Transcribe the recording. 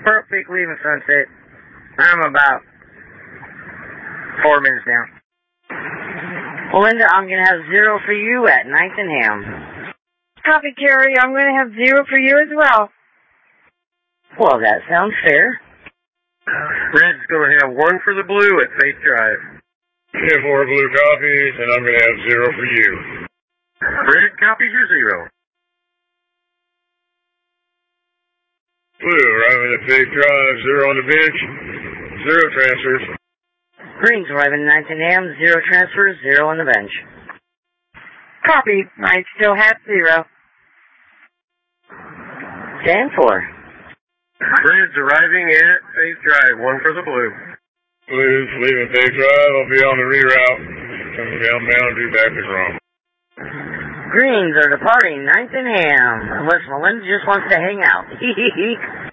Perfect leaving Sunset. I'm about 4 minutes down. Linda, I'm going to have 0 for you at 9th and Ham. Copy, Carrie. I'm going to have 0 for you as well. Well, that sounds fair. Red's going to have 1 for the blue at Faith Drive. 4 blue copies, and I'm going to have 0 for you. Red copies your 0. Blue, arriving at Faith Drive, 0 on the bench, 0 transfers. Green's arriving at 9th and Ham, 0 transfers, 0 on the bench. Copy. I still have 0. Dan 4. Red's arriving at Faith Drive, 1 for the blue. Blues leaving Faith Drive, I'll be on the reroute. Coming downbound, due back is wrong. Greens are departing 9th and Ham, unless Melinda just wants to hang out.